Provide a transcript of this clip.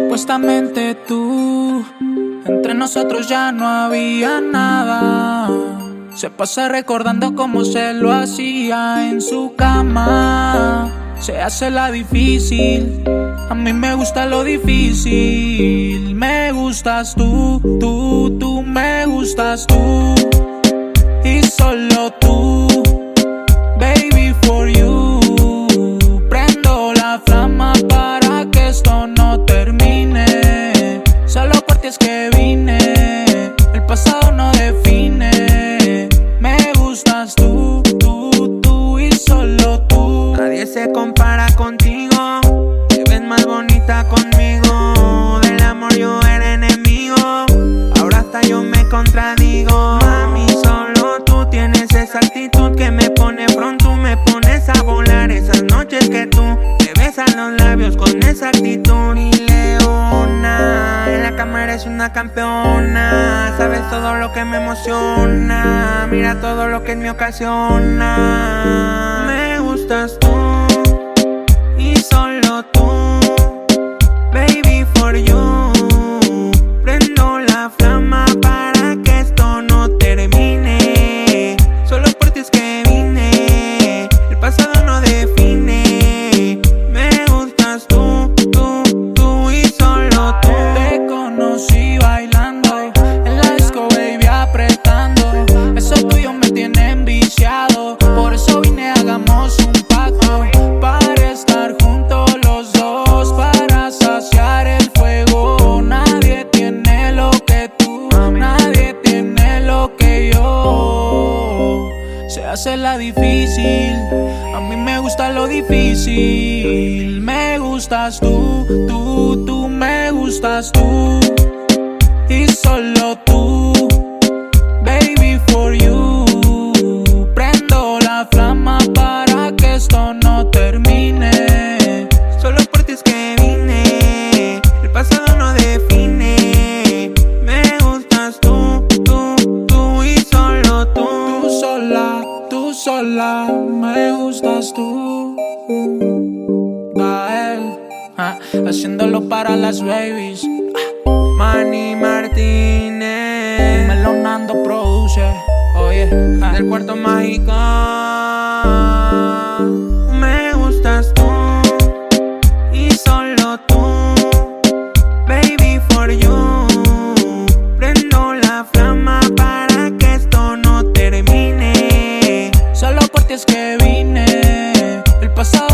Supuestamente tú, entre nosotros ya no había nada. Se pasa recordando cómo se lo hacía en su cama. Se hace la difícil, a mí me gusta lo difícil. Me gustas tú, me gustas tú. Y solo tú, baby, for you. Prendo la flama para que esto no termine. Solo por ti es que vine, el pasado no define. Me gustas tú y solo tú. Nadie se compara contigo, te ves más bonita conmigo. Del amor yo era enemigo, ahora hasta yo me contradigo. Mami, solo tú tienes esa actitud que me pone pronto, me pones a volar. Esas noches que tú te besas los labios con esa actitud. Y leona, en la cama eres una campeona. Sabes todo lo que me emociona, mira todo lo que me ocasiona. Me gustas tú y solo tú, baby, for you. Prendo la flama para que esto no termine. Solo por ti es que vine, el pasado no define. Me gustas tú y solo tú. Te conocí bailando en la disco, baby, apretando. Eso tuyo me tiene enviciado, por eso vine, hagamos un pacto. Para estar juntos los dos, para saciar el fuego. Nadie tiene lo que tú, nadie tiene lo que yo. Se hace la difícil, a mí me gusta lo difícil. Me gustas tú, me gustas tú. Y solo tú, baby, for you. Prendo la flama para que esto no termine. Solo por ti es que vine, el pasado no define. Me gustas tú y solo tú. Tú sola, me gustas tú. Gael, haciéndolo para las babies. Manny Martínez, Melonando produce, oye, del Cuarto Mágico. Me gustas tú y solo tú, baby, for you. Prendo la flama para que esto no termine. Solo por ti es que vine, el pasado